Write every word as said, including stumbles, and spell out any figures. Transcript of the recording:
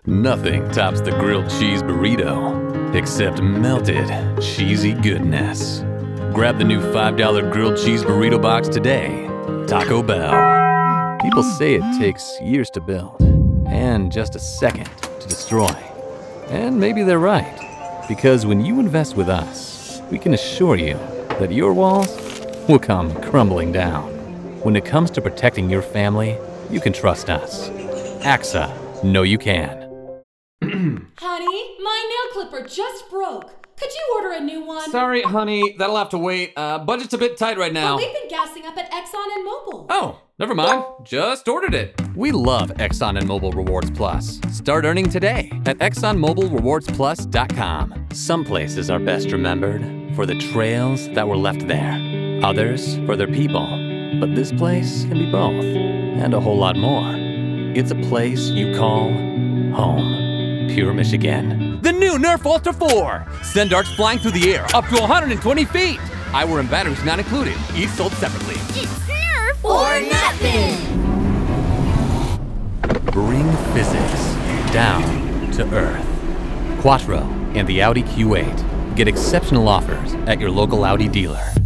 Nothing tops the grilled cheese burrito, except melted, cheesy goodness. Grab the new five dollar grilled cheese burrito box today. Taco Bell. People say it takes years to build, and just a second to destroy. And maybe they're right, because when you invest with us, we can assure you that your walls will come crumbling down. When it comes to protecting your family, you can trust us. A X A, know you can. Honey, my nail clipper just broke. Could you order a new one? Sorry, honey, that'll have to wait. Uh, budget's a bit tight right now. But we've been gassing up at Exxon and Mobil. Oh, never mind. Just ordered it. We love Exxon and Mobil Rewards Plus. Start earning today at exxon mobil rewards plus dot com. Some places are best remembered for the trails that were left there. Others for their people. But this place can be both, and a whole lot more. It's a place you call home. Pure Michigan. The new Nerf Ultra four. Send darts flying through the air up to one hundred twenty feet. Eyewear and batteries not included. Each sold separately. It's Nerf or nothing! Bring physics down to earth. Quattro and the Audi Q eight. Get exceptional offers at your local Audi dealer.